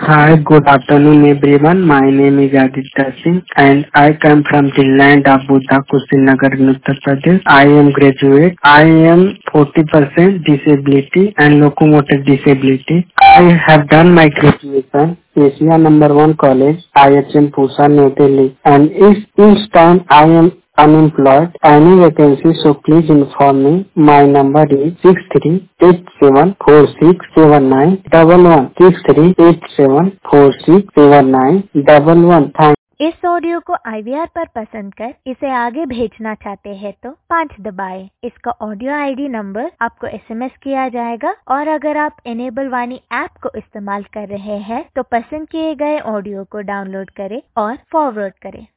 Hi, good afternoon everyone. My name is Aditya Singh and I come from the land of Buddha, Kushinagar in Uttar Pradesh. I am graduate. I am 40% disability and locomotor disability. I have done my graduation Asia number 1 college, IHM Pusa, New Delhi. And if each time I am unemployed, any vacancy, so please inform me. My number is 6387467911 6387467911. Thank इस audio को IVR पर पसंद कर इसे आगे भेजना चाहते हैं तो 5 दबाएं। इसका ऑडियो ID नंबर आपको SMS किया जाएगा और अगर आप इनेबल वाणी ऐप को इस्तेमाल कर रहे हैं तो पसंद किए गए ऑडियो को डाउनलोड करें और फॉरवर्ड करें।